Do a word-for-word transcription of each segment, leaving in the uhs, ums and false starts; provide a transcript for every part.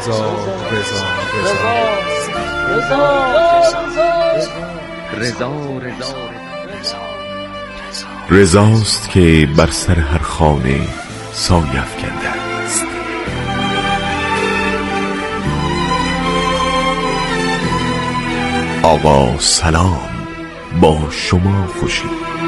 رضا رضا رضا رضا رضاست که بر سر هر خانه سایه افکنده است. آقا سلام، با شما خوشی.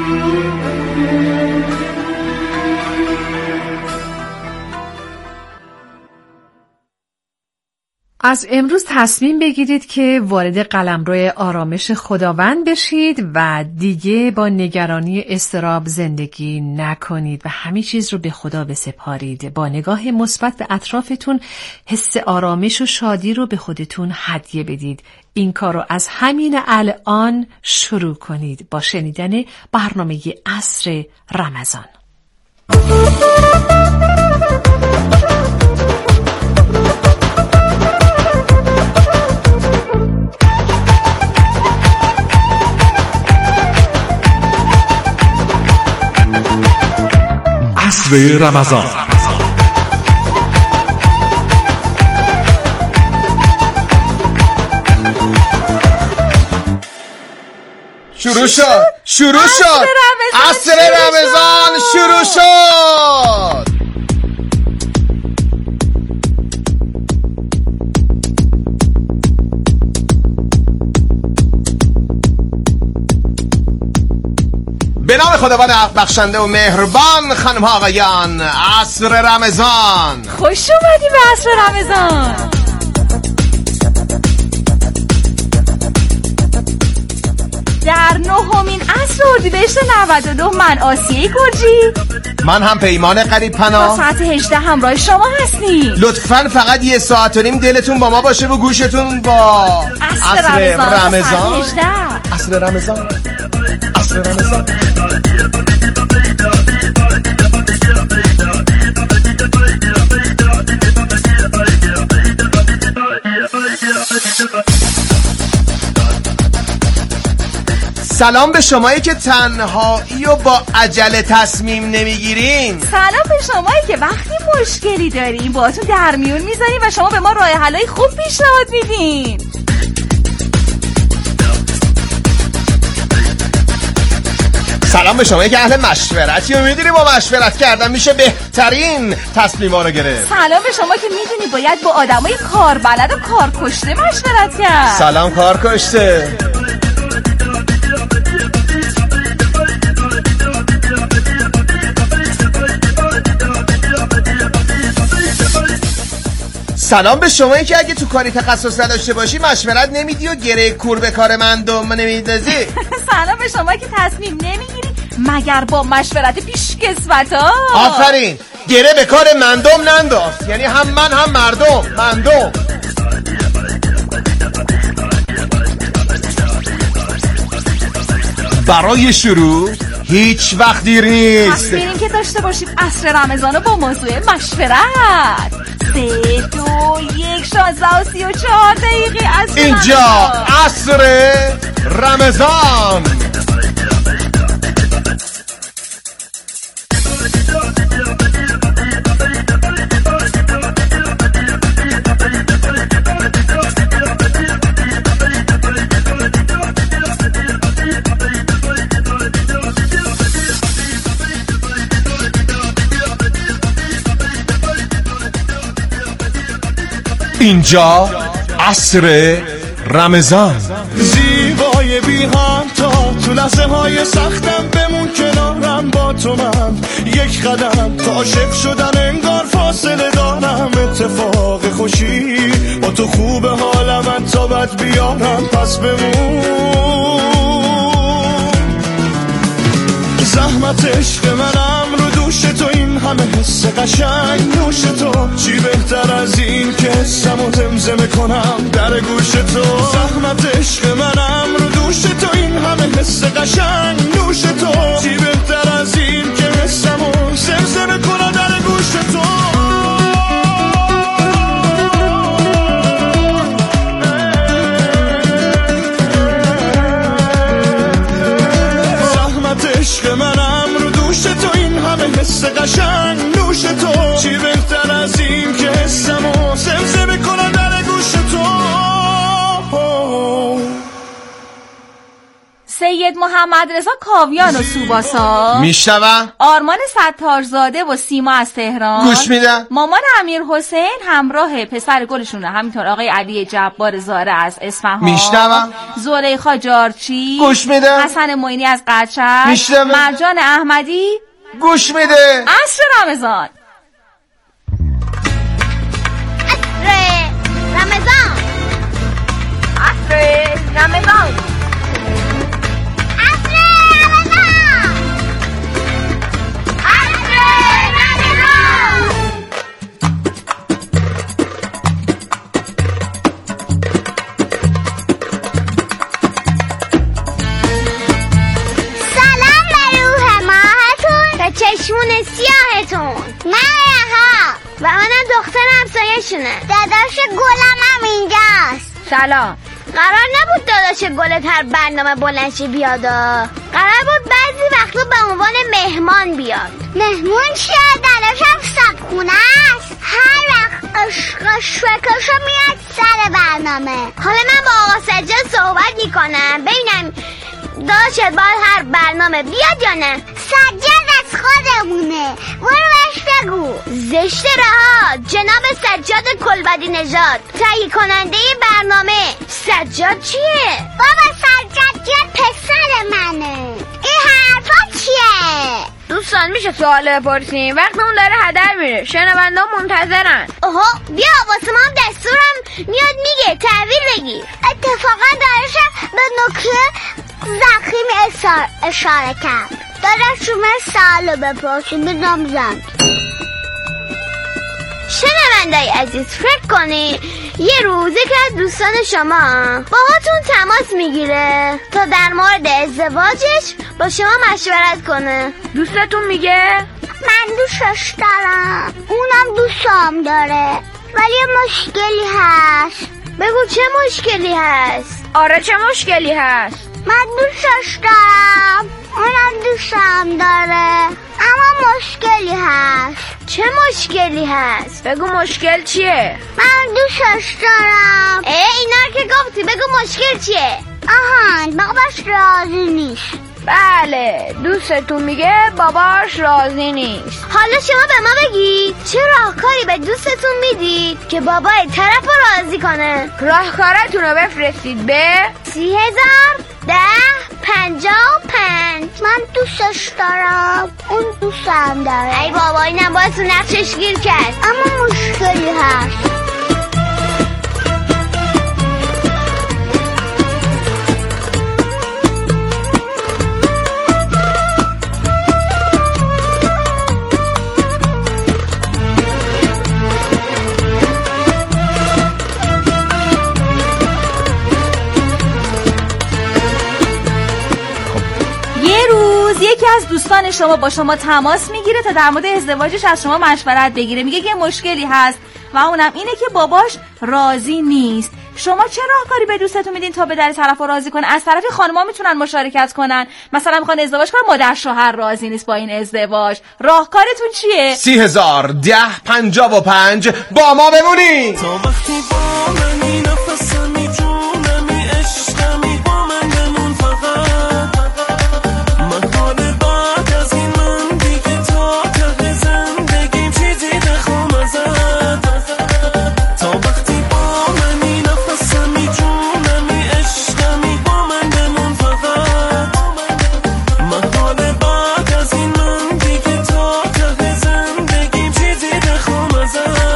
از امروز تصمیم بگیرید که وارد قلمرو آرامش خداوند بشید و دیگه با نگرانی اضطراب زندگی نکنید و همه چیز رو به خدا بسپارید. با نگاه مثبت به اطرافتون حس آرامش و شادی رو به خودتون هدیه بدید. این کار رو از همین الان شروع کنید با شنیدن برنامه عصر رمضان. عصر رمضان. شروع شد شروع شد عصر رمضان شروع شد. به نام خداوند بخشنده و مهربان. خانم ها آقایان، عصر رمضان. خوش اومدی به عصر رمضان. در نهمین عصر اردیبهشت نود و نه من آسیه گرجی، من هم پیمان قریب پناه تا ساعت هجده همراه شما هستیم. لطفاً فقط یه ساعت و نیم دلتون با ما باشه و گوشتون با عصر رمضان. عصر رمضان. عصر رمضان. سلام به شمایی که تنهایی و با عجله تصمیم نمیگیرین. سلام به شمایی که وقتی مشکلی داریم با تو در میون میذاریم و شما به ما راه حلای خوب پیشنهاد میدین. سلام به شمایی که اهل مشورتی و میدونی با مشورت کردن میشه بهترین تصمیما رو گرفت. سلام به شما که میدونی باید با آدمای کاربلد و کارکشته مشورت کرد. سلام کارکشته. سلام به شمایی که اگه تو کاری تخصص نداشته باشی مشورت نمیدی و گره کور به کار مندم نمیدازی. سلام به شمایی که تصمیم نمیگیری مگر با مشورت پیشکسوتا. آفرین، گره به کار مندم ننداز، یعنی هم من هم مردم مندم. برای شروع هیچ وقت دیر نیست. بریم که داشته باشیم عصر رمضان رو با موضوع مشورت. سه دو یک شانزده و سی و چهار دقیقه عصر اینجا عصر رمضان. اینجا عصر رمضان. زیبای بی همتا تو لحظه های سختم بمون کنارم، با تو من یک قدم تا عاشق شدن انگار فاصله دارم. اتفاق خوشی با تو خوبه حال من تا بد بیارم، پس بمون. زحمت عشق منم رو دوش تو، این همه حس قشنگ نوش تو. چی بهتر از این که حسم و زمزمه کنم در گوش تو. زحمت عشق منم رو دوش تو، این همه حس قشنگ نوش تو. چی بهتر از این که حسم و زمزمه کنم در گوش تو. زحمت عشق منم رو دوش تو، این همه حس قشنگ نوش تو. چی بهتر از این که حسم و زمزمه کنم سید محمد رضا کاویان و سوباسا، میشنوم. آرمان ستارزاده و سیما از تهران، گوش میدم. مامان امیر حسین همراه پسر گلشونه، همینطور آقای علی جبار زاره از اصفهان، میشنوم. زلیخا جارچی، گوش میدم. حسن معینی از قچر، میشنوم. مرجان احمدی، گوش میده. عصر رمضان. رمضان عصر رمضان عصر رمضان عصر رمضان. سلام به روح ماهتون، به چشمون سیاهتون. من ها و منم دختر همسایه‌شونه. داداش گلم هم اینجاست. سلام. قرار نبود داداش گلت هر برنامه بلنشی بیاد. قرار بود بعضی وقتا به عنوان مهمان بیاد. مهمون چیه؟ داداشم صبحونه است. هر وقت عشق شکشو میاد سر برنامه. حالا من با آقا سجاد صحبت میکنم ببینم داداشت باید هر برنامه بیاد یا نه. سجاد از خودمونه، برو بهش بگو. زشت رها. جناب سجاد کلبدی نژاد، تهیه کننده برنامه. سجاد چیه؟ بابا سجاد یه پسر منه. این حرفا چیه؟ دوستان میشه سوال بپرسیم؟ وقتمون داره هدر میره، شنونده منتظرن. اوه بیا واسه ما هم دستورم میاد میگه تحویل بگیر. اتفاقا دارشم به نکته زخیم اشاره کرد. داداش شما سوالو بپرسیم بدم زن. شنونده‌ی عزیز فکر کنی یه روزی که از دوستان شما باهاتون تماس میگیره تا در مورد ازدواجش با شما مشورت کنه. دوستتون میگه من دوستش دارم، اونم دوستم داره، ولی مشکلی هست. بگو چه مشکلی هست؟ آره چه مشکلی هست؟ من دوستش دارم، اونم دوستم داره، اما مشکلی هست. چه مشکلی هست؟ بگو مشکل چیه؟ من دوستش دارم. ای اینا که گفتی، بگو مشکل چیه؟ آهان باباش راضی نیست. بله دوستتون میگه باباش راضی نیست. حالا شما به ما بگید چه راهکاری به دوستتون میدید که بابای طرف رو راضی کنه؟ راهکارتون رو بفرستید به سی هزار ده پنجاه پنج. من دوستش دارم، اون دوستم داره. ای بابا اینم باید تو نقشش گیر کرد، اما مشکلی هست. یکی از دوستان شما با شما تماس میگیره تا در مورد ازدواجش از شما مشورت بگیره. میگه که مشکلی هست و اونم اینه که باباش راضی نیست. شما چه راهکاری به دوستتون میدین تا به در طرف رو راضی کنه؟ از طرفی خانم‌ها میتونن مشارکت کنن، مثلا میخوان ازدواج کنن، مادر شوهر راضی نیست با این ازدواج. راهکارتون چیه؟ سی هزار ده پنجاه و پنج با ما بمونید. تا وقتی با منی نفسمی جونمی عشقمی با من بمون فقط. من حال بعد از این من دیگه تا ته زندگیم چیزی نخوام ازت. تا وقتی با منی نفسمی جونمی عشقمی با من بمون فقط. من حال بعد از این من دیگه تا ته زندگیم چیزی نخوام ازت.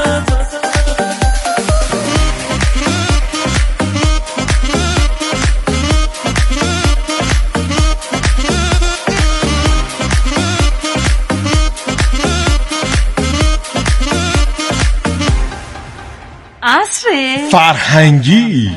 عصر فرهنگی.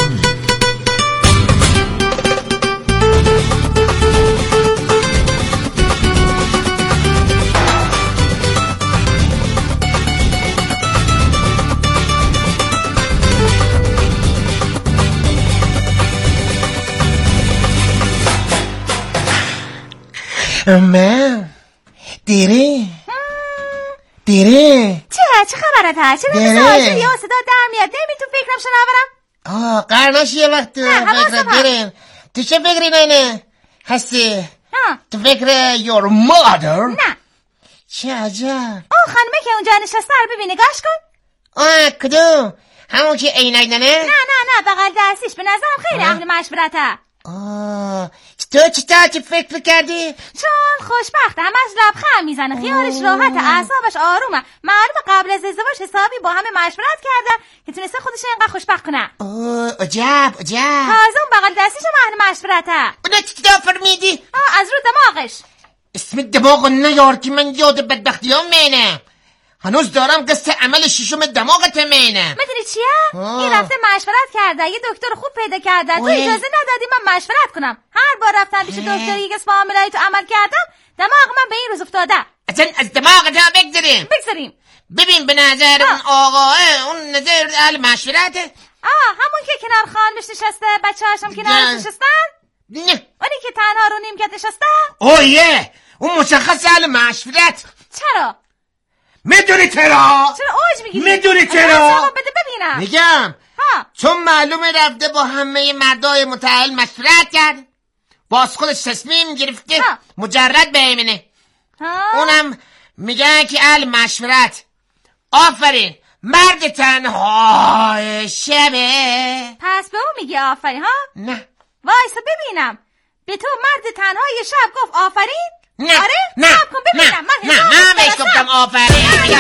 من دیره دیره چه چه خبرت هست؟ چه دیره. مثل آجوری ها صدا در میاد؟ نمی تو فکرم شنورم؟ آه قرنش یه وقت نه، حواسم فکر دیره. تو چه فکری نینه؟ هستی؟ ها. تو فکر your mother؟ نه. چه عجب. آه خانمه که اونجا نشسته رو ببینی، نگاش کن. آه کدوم؟ همون که عینک داره؟ نه نه نه بغل دستیش، به نظرم خیلی اهل مشورته. آه تو چطور چه فکر کردی؟ چون خوشبخته، همش لبخند میزنه، خیالش راحته، اعصابش آرومه. معلومه قبل از ازدواج حسابی با همه مشورت کرده که تونسته خودش اینقدر خوشبخت کنه. اوه عجب عجب. تازه اون بغل دستیش هم اهل مشورته. اونا چطور فرمیدی؟ آه از رو دماغش. اسم دماغ نیار که من یاد بدبختی ها مینم. هنوز دارم قصه عمل ششم دماغت مینم. میدونی چیه؟ این رفته مشورت کرده، یه دکتر خوب پیدا کرده، تو اجازه ندادی من مشورت کنم. هر بار رفتم پیش دکتر یک اسم عاملای تو عمل کردم، دماغ من به این روز افتاده. اصلا از دماغت ها بگذاریم بگذاریم. ببین به نظر اون آقاه اون نظر اهل مشورته. آه همون که کنار خانمش نشسته، بچه هاشم کنارش نشستن؟ نه اونی که تنها رو نیمکت نشسته؟ اوه یه اون مشخص اهل مشورت. چرا؟ میدونی چرا؟ چرا اوج میگیری؟ میدونی چرا؟ بده ببینم. میگم ها. چون معلومه رفته با همه مردای متأهل مشورت کرد، باز خودش تصمیم گرفته ها. مجرد بهمونه. ها؟ اونم میگن که اهل مشورت. آفرین مرد تنهای شبه. پس به اون میگه آفرین ها؟ نه وایسا ببینم. به تو مرد تنهای شب گفت آفرین؟ نه آره؟ نه سب کن ببینم. نه من نه من بهش گفتم آفرین.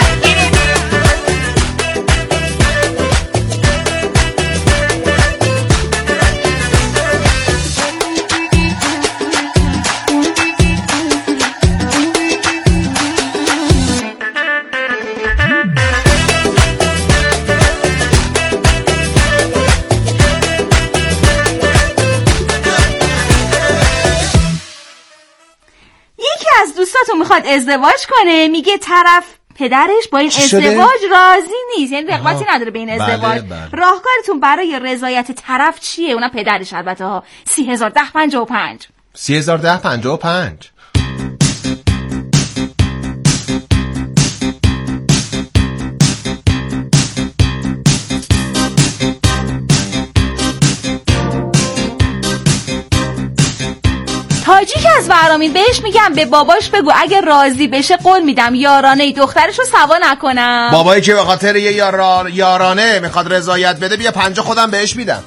از دوستاتون میخواد ازدواج کنه، میگه طرف پدرش با این ازدواج راضی نیست، یعنی رغبتی نداره به این ازدواج. بله بله. راهکارتون برای رضایت طرف چیه؟ اونا پدرش البته ها. سی هزار ده پنجاه و پنج سی هزار ده پنجاه و پنج. تاجی که از ورامین بهش میگم به باباش بگو اگه راضی بشه قول میدم یارانه دخترش رو سوا نکنم. بابایی که به خاطر یه یارا... یارانه میخواد رضایت بده، بیا پنجاه خودم بهش میدم.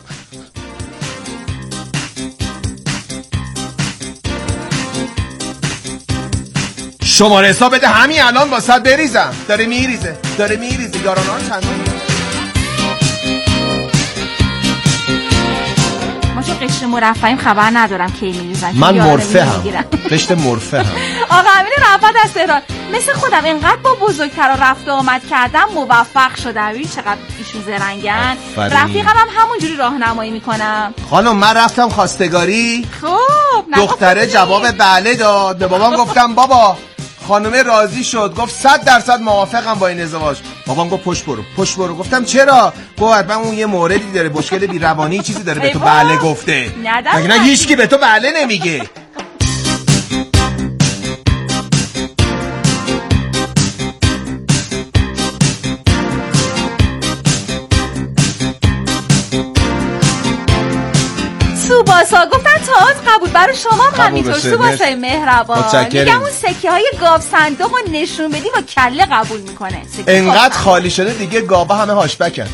شماره حساب بده همین الان واسه بریزم. داره میریزه داره میریزه یارانه ها چند ما چون قشر مرفعیم خبر ندارم کی میریزن. من مرفه هم قشر مرفه هم. آقا امین رفت از تهران مثل خودم اینقدر با بزرگترا رفت و آمد کردم موفق شدم. ببین چقدر ایشون زرنگن. رفیقم هم همونجوری راهنمایی میکنم. خانم من رفتم خواستگاری. خوب دختره جواب بله داد. به بابام گفتم بابا خانومه راضی شد، گفت صد درصد موافقم با این ازدواج. بابام گفت پشت برو پشت برو. گفتم چرا؟ گفت من اون یه موردی داره، مشکل بی روانی چیزی داره به تو بله گفته. مگه نه هیچکی به تو بله نمیگه. سوباسا گفتن تئاتر قبول برای شما همینطور. سوباسای مهربان میگم اون سکه های گاو صندوق رو نشون بدی با کله قبول میکنه. انقدر خالی شده دیگه گاوا همه هاشبکن.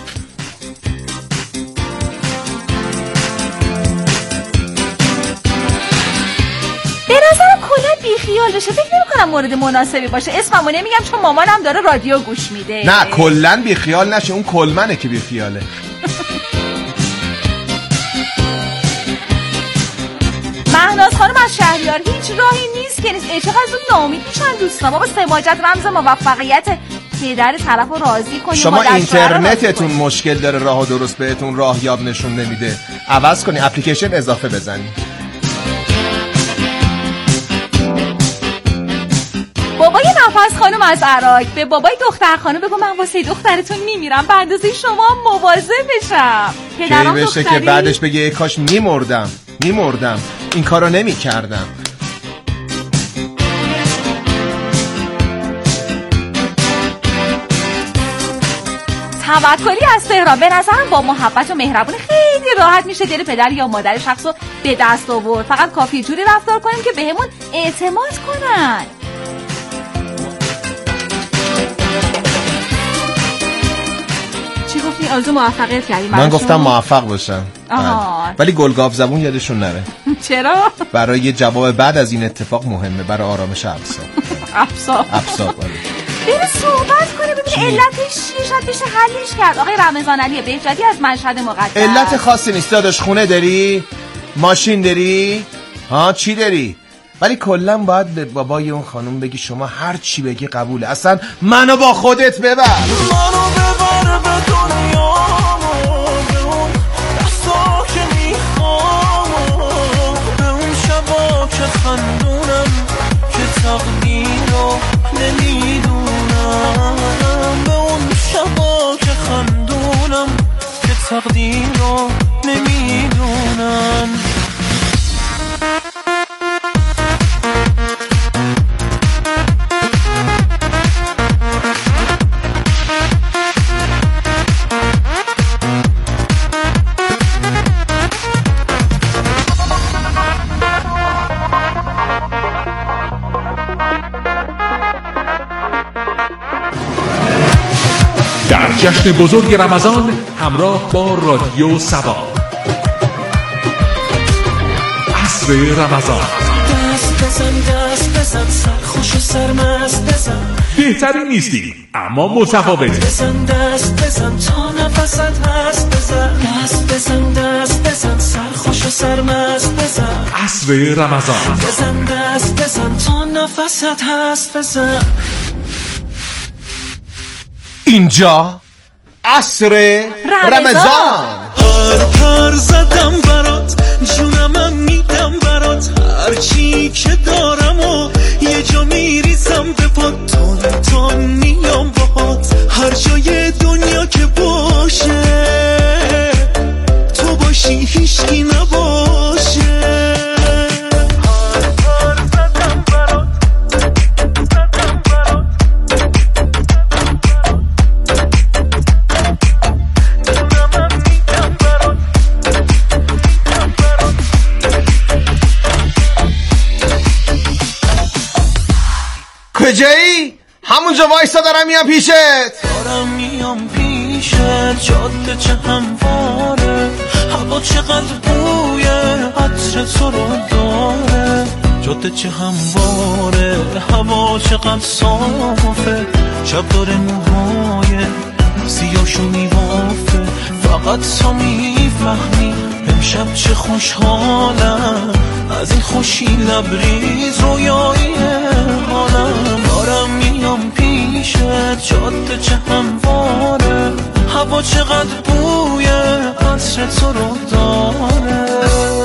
به نظرم کلا بیخیال بشه. فکر نمی‌کنم مورد مناسبی باشه. اسممو نمیگم چون مامانم داره رادیو گوش میده. نه کلا بیخیال نشه، اون کلمنه که بیخیاله. مهناز خانم از شهریار هیچ راهی نیست که نیست. ای چقدر زود ناامید میشن دوستان. بابا سماجت رمز موفقیت پدر طرفو راضی کنیم. شما اینترنتتون مشکل داره، راهو درست بهتون راهیاب نشون نمیده. عوض کنی اپلیکیشن اضافه بزنی. بابای نفس خانم از عراق به بابای دختر خانم بگو من واسه دخترتون میمیرم به اندازه شما مواظب بشم. پدرام دختری که بعدش بگه کاش میمردم میمردم این کارو نمی کردم. توکلی از تهران. به نظرم با محبت و مهربونی خیلی راحت میشه دل پدر یا مادر شخص رو به دست آورد. فقط کافی جوری رفتار کنیم که بهمون اعتماد کنن. چی گفتی؟ آرزو موفقیت کردی؟ من گفتم موفق باشم. آها. ولی گلگاف زبون یادشون نره. چرا؟ برای جواب بعد از این اتفاق مهمه، برای آرامش اعصاب. اعصاب. اعصاب. بریم صحبت کنه ببین علتش چیه، شاید بشه حلش کرد. آقای رمضان علی بهجتی از مشهد مقدس. علت خاصی نیست داداش. خونه داری؟ ماشین داری؟ ها چی داری؟ ولی کلا باید به بابای اون خانم بگی شما هر چی بگی قبوله. اصلا منو با خودت ببر. منو ببر به دنیا، به اون دستا که میخوام، به اون شبا که خندونم که تقدیرو نمیدونم، به اون شبا که خندونم که تقدیرو نمیدونم. در جشن بزرگ رمضان همراه با رادیو سبا. عصر رمضان. دست بزن دست بزن سرخوش و سرمست بزن، بهترین نیستی اما متفاوت. بزن دست بزن تا نفست هست بزن، دست بزن دست بزن سرخوش و سرمست بزن. عصر رمضان. بزن دست بزن تا نفست هست بزن. اینجا عصر رمضان. هر پر زدم برات جونمم میدم برات، هر چی که دارم و یه جا میریزم به پات، تون تون میام باهات هر جای دنیا که باشه، تو باشی هیچکی نباشه. کجایی؟ همونجا وایسا دارم میام پیشت. دارم میام پیشت، جاده چه همواره، هوا چقدر بویه عطر تو رو داره. جاده چه همواره، هوا چقدر صافه، شب داره موهای سیاشو میوافه. فقط تو میفهمی امشب چه خوشحالم، از این خوشی لبریز رویایی حالم. دارم میام پیشت، جاده چه همواره، هوا چقدر بویه عطر تو رو داره.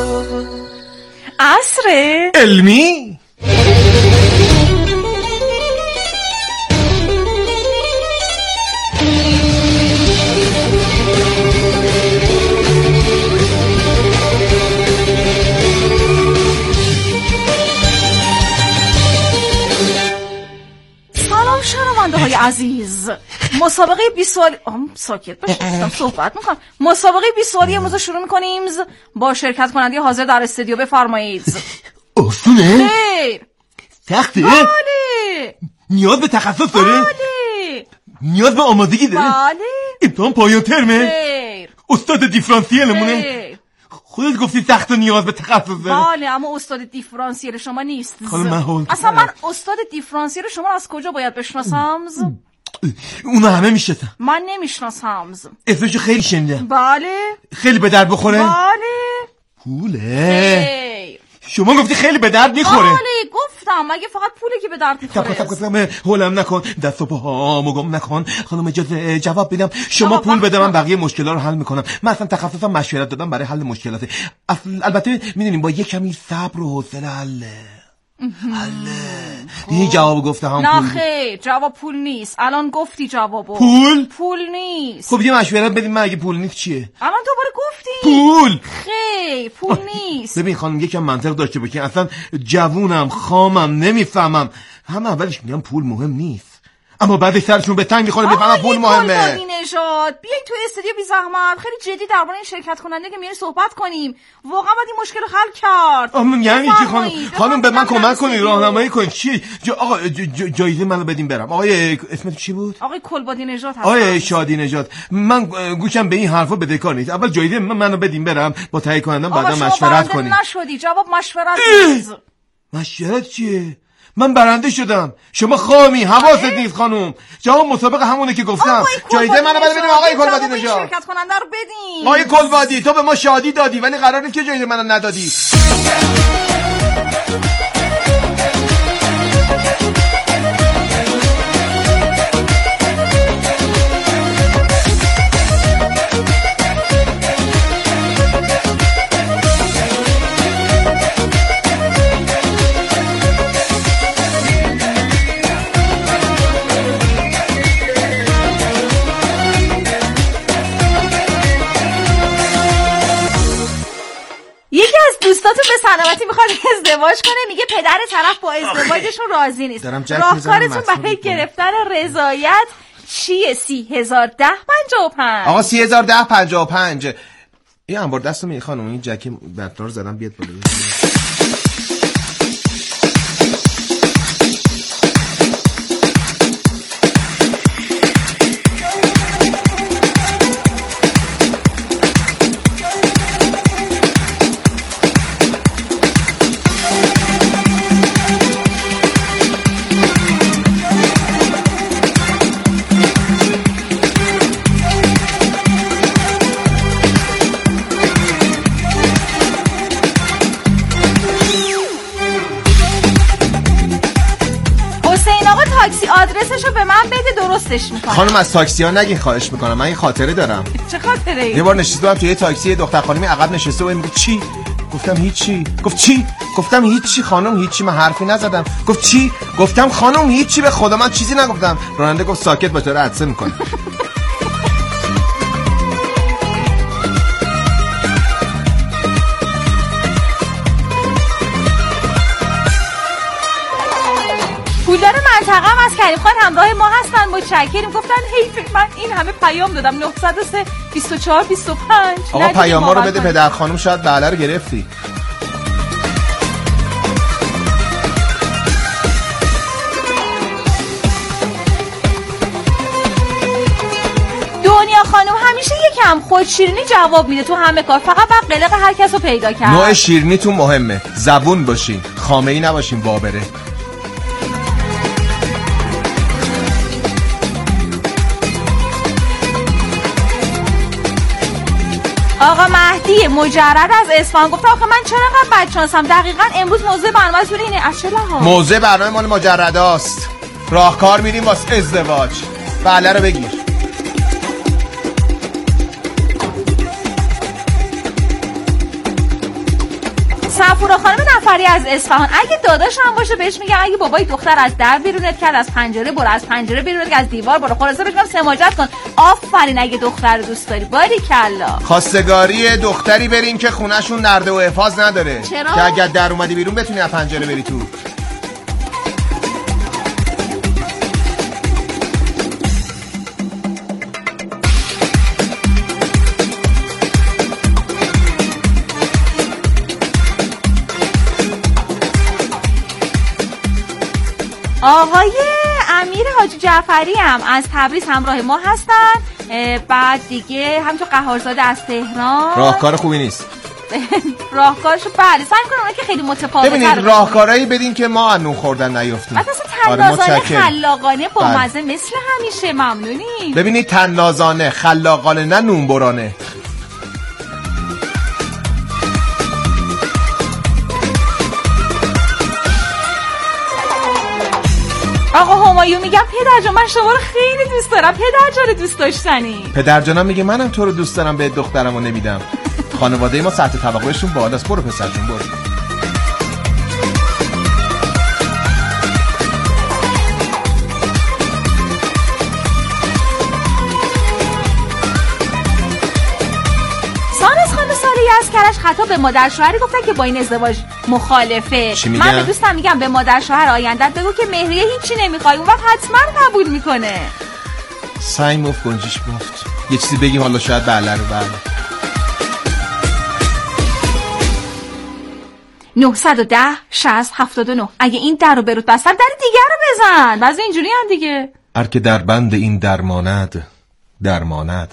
عصر علمی. شنونده های عزیز، مسابقه بیست سوالی آم ساکت باش دارم صحبت میکنم. مسابقه بیست سوالی امروز شروع میکنیم با شرکت کننده حاضر در استودیو. بفرمایید. آسونه؟ خیر. سخته؟ بله. نیاز به تخصص داره؟ بله. نیاز به آمادگی داره؟ بله. امتحان پایان ترمه؟ خیر. استاد دیفرانسیلمونه؟ خیر. خودت گفتی سخت و نیاز به تخصص داره. بله اما استاد دیفرانسیل شما نیست. خانم محول اصلا من استاد دیفرانسیل شما از کجا باید بشناسم؟ اونو همه میشناسن. من نمیشناسم. اسمشو خیلی شنیدم. بله. خیلی به درد بخوره؟ بله. پوله. خیر. شما گفتی خیلی به درد میخوره. بله گفتم مگه فقط پوله که به درد میخوره. تب تب هولم نکن، دست و پاهامو گم نکن. خانم اجازه جواب بدم. شما پول بده من بقیه مشکلات رو حل میکنم. من اصلا تخصصم مشورت دادم برای حل مشکلاته. البته میدونیم با یه کمی صبر و حوصله حله. حله. این جواب گفته هم نه پول. خیر جواب پول نیست. الان گفتی جوابو. پول؟ پول نیست. خب یه مشورت بدیم. من اگه پول نیست چیه؟ الان دوباره گفتی پول. خیر پول نیست. ببین خانم یکم منطق داشته باشین. اصلا جوونم خامم نمیفهمم. همه اولش میگم پول مهم نیست. اما بعد سرشون به تنگ میخوره بفهمن پول مهمه. آقای نژاد بیاین تو استودیو بی زحمت خیلی جدی درباره این شرکت کننده که میریم صحبت کنیم. واقعا باید این مشکل رو حل کرد. اما یعنی چی خانم؟ خانم به من کمک کنید، راهنمایی کنید. چی جا آقا جایزه منو بدین برم. آقای اسمت چی بود؟ آقای کلبادی نژاد. آقای شادی نژاد، من گوشم به این حرفا بدهکار نیست. اول جایزه منو بدین برم با تهیه کنندم بعدا مشورت کنید. آقا نشدی جواب مشورت نیست. مشورت چیه؟ من برنده شدم، شما خامی، حواست نیست خانم. جواب مسابقه همونه که گفتم. جایزه منو بده بدیم آقای کلبادی نژاد. شرکت کننده رو بدین. آقای کلبادی تو به ما شادی دادی ولی قرار نیست که جایزه منو ندادی. دوستاتون به سلامتی میخواد ازدواج کنه، میگه پدر طرف با ازدواجشون راضی نیست. راهکارتون برای گرفتن رضایت چیه؟ سی هزار ده پنجاه و پنج. آقا سی هزار ده پنجاه و پنج. این انبار دستو می خانم، این جک بطار زدم بیاد بالا. آدرسشو به من بده درستش میکنم. خانم از تاکسی ها نگین خواهش میکنم، من این خاطره دارم. چه خاطره ای؟ یه بار نشستم توی تاکسی، دختر خانمی عقب نشسته و میگه چی؟ گفتم هیچی. گفت چی؟ گفتم هیچی خانم، هیچی، من حرفی نزدم. گفت چی؟ گفتم خانم هیچی، به خدا من چیزی نگفتم. راننده گفت ساکت باش داره عطسه میکنه. پولدار منطقه هم از کریم خان همراه ما هستن، متشکریم. گفتن حیف من این همه پیام دادم. نه صفر سه بیست و چهار بیست و پنج. آقا پیاما رو بده پدر خانم، شاید بله رو گرفتی. دنیا خانم همیشه یکم خود شیرینی جواب میده تو همه کار، فقط بعد قلق هر کس رو پیدا کرد. نوع شیرینیتون مهمه، زبون باشین، خامه‌ای نباشین بابره. آقا مهدی مجرد از اصفهان گفت آخه من چرا انقدر بدشانسم؟ دقیقاً امروز موضوع برنامه از اینه. از چه لحاظ؟ موضوع برنامه مال مجرداست. راهکار میریم واسه ازدواج. بله رو بگیر. صفورا خانم نفری از اصفهان، اگه داداش هم باشه بهش میگم اگه بابای دختر از در بیرونت کرد، از پنجره برو، از پنجره بیرونت کرد، از دیوار برو، خلاصه بهش میگم سماجت کن. آفرین اگه دختر دوست داری. باریکلا. خواستگاری دختری بریم که خونه‌شون نرده و حفاظ نداره. چرا؟ که اگه در اومدی بیرون بتونی از پنجره بری تو. آقای امیر حاجی جعفری هم از تبریز همراه ما هستن. بعد دیگه همینطور قهارزاده از تهران. راهکار خوبی نیست. راهکارشو بله سعی کنم اونایی که خیلی متفاوته. ببینید راهکارایی بدین که ما انو خوردن نیافتیم. بعد اصلا تنازانه خلاقانه با مزه مثل همیشه. ممنونی. ببینید تنازانه خلاقانه نه نونبرانه. آقا همایون میگم پدر جان من شما رو خیلی دوست دارم. پدر جان دوست داشتنی. پدر جانم میگه منم تو رو دوست دارم، به دخترمو نمیدم. خانواده ما سطح طبقهشون بالاست. برو پسر جون برو. سانس خانم سالی از کرش خطا به مادر شوهری گفتن که با این ازدواج مخالفه. من به دوستم میگم به مادر شوهر آیندت بگو که مهریه هیچی نمیخوای، اون وقت حتما قبول میکنه. سعی مفت گنجش مفت. یه چیزی بگیم حالا شاید بله رو بله. نه یک صفر شصت هفتاد و نه. اگه این در رو برود بستر در دیگر رو بزن. بعضی اینجوری هم دیگه. هر که در بند این درماند درماند.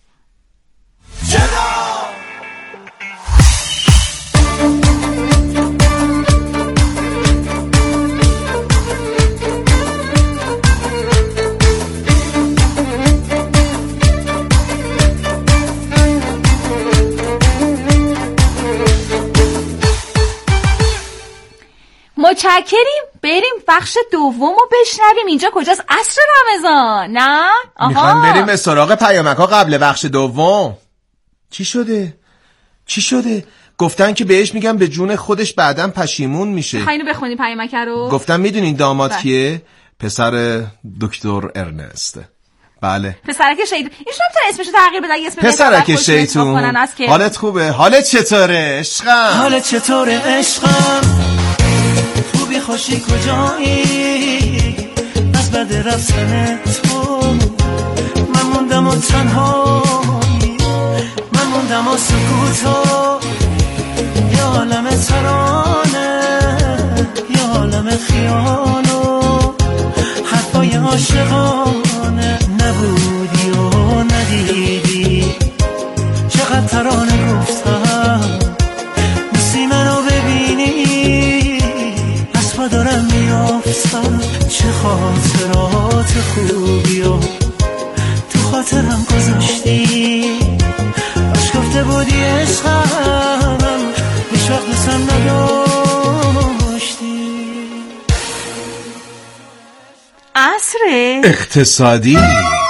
متشکریم. بریم بخش دومو بشنویم. اینجا کجاست؟ عصر رمضان. نه؟ آها. میخوام بریم به سراغ پیامک ها قبل بخش دوم. چی شده؟ چی شده؟ گفتن که بهش میگم به جون خودش بعداً پشیمون میشه. اینو بخونی پیامک رو. گفتم میدونین داماد بله. کیه؟ پسر دکتر ارنست. بله. پسرک شیطون. ایشون تو اسمشو تغییر بده اسم پسرک شیطون. حالت خوبه؟ حالت چطوره عشقم؟ حالت چطوره عشقم؟ خوبی خوشی کجایی؟ از بد رفتن تو من موندم و تنهایی، من موندم و سکوتو، یه عالم ترانه، یه عالم خیالو، حرفای عاشقانه، نبودی و ندیدی، چقدر ترانه گفتم میسی منو ببینی، از پا دارم میافتم، چه خاطرات خوبی و تو خاطرم گذاشتی، باش گفته بودی عشقم هیچ وقت دوستم نداشتی. عصر اقتصادی.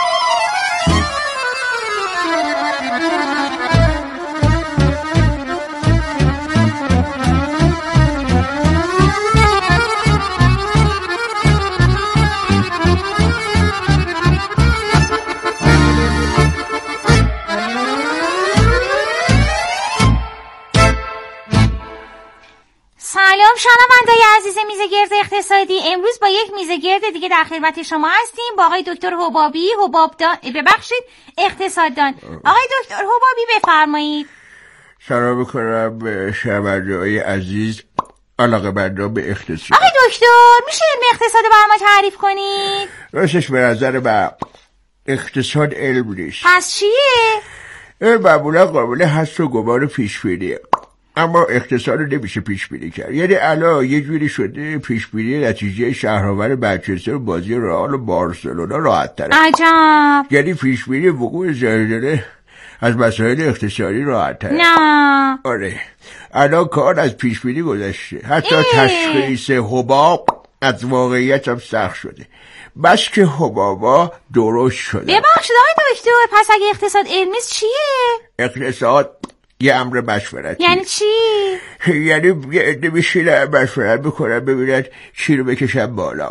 شنونده‌ی عزیز میزگرد اقتصادی، امروز با یک میزگرد دیگه در خدمت شما هستیم با آقای دکتر حبابی حبابدان ببخشید اقتصاددان. آقای دکتر حبابی بفرمایید. سلام میکنم به شنونده‌های عزیز علاقه‌مندان به اقتصاد. آقای دکتر میشه علم اقتصاد برای ما تعریف کنید؟ راستش به نظر من اقتصاد علم نیست. پس چیه؟ علم معمولا قابل حدس و گمان و پیش‌بینیه، اما اقتصاد رو نمیشه پیش بینی کرد. یعنی الان یه جوری شده پیش بینی نتیجه شهرآور منچستر و بازی رئال و بارسلونا راحت تره. عجب. یعنی پیش بینی وقوع زلزله از مسائل اقتصادی راحت تره. نه. آره الان کار از پیش بینی گذشته، حتی ای. تشخیص حباب از واقعیت هم سخت شده، بس که حبابا درست شده. ببخشید آقای دکتر، پس اگه اقتصاد علمی چیه؟ اقتصاد یه امر مشورتی. یعنی چی؟ یعنی یه عده میشینن مشورت میکنن ببینن چی رو بکشن بالا،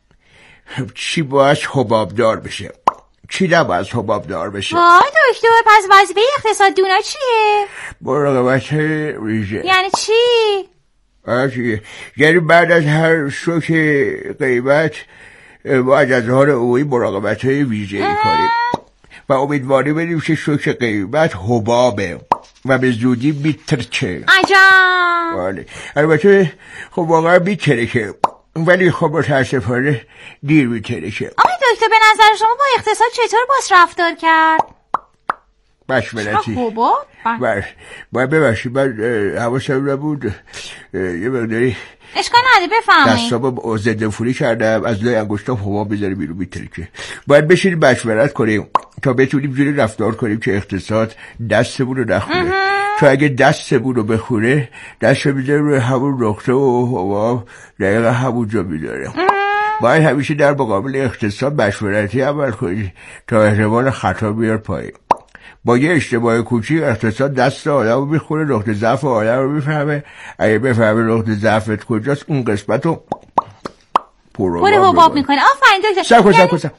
چی باید حبابدار بشه، چی نباید حبابدار بشه. وای دکتر، پس وظیفه اقتصاددونا چیه؟ مراقبت ویژه. یعنی چی؟ آره یعنی بعد از هر شوک قیمت باید از حال اوی مراقبت های ویژه کنیم و امیدواری بدیم که شوک قیمت حبابه و به زودی میترکه. عجب. بله البته خب واقعا میترکه، ولی خب متاسفانه دیر میترکه. آقای دکتر به نظر شما با اقتصاد چطور باش رفتار کرد؟ مشورتی. حباب؟ بله باید ببخشید من حواسم نبود، یه مقداری اشکال نداره بفهمید. دستام ضد فوری کردم، از لای انگشتام حباب بذاره بیرون میترکه. باید بشینیم مشورت کنیم تا بتونیم جوری رفتار کنیم که اقتصاد دستمون رو نخونه، چون اگه دستمون رو بخونه دست میذاره روی همون نقطه و حباب دقیقا همونجا میذاره. باید همیشه در مقابل اقتصاد مشورتی عمل کنیم تا احتمال خطا بیار پایین. با یه اشتباه کوچیک اقتصاد دست آدم رو میخونه، نقطه ضعف آدم رو میفهمه، اگه بفهمه نقطه ضعفت کجاست اون قسمت رو پر حباب میکنه. آفرین دکتر. سب کن سب کن سب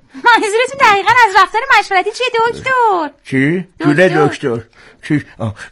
منظورتون دقیقا از رفتار مشورتی چیه دکتر؟ چی؟ جونه دکتر چی؟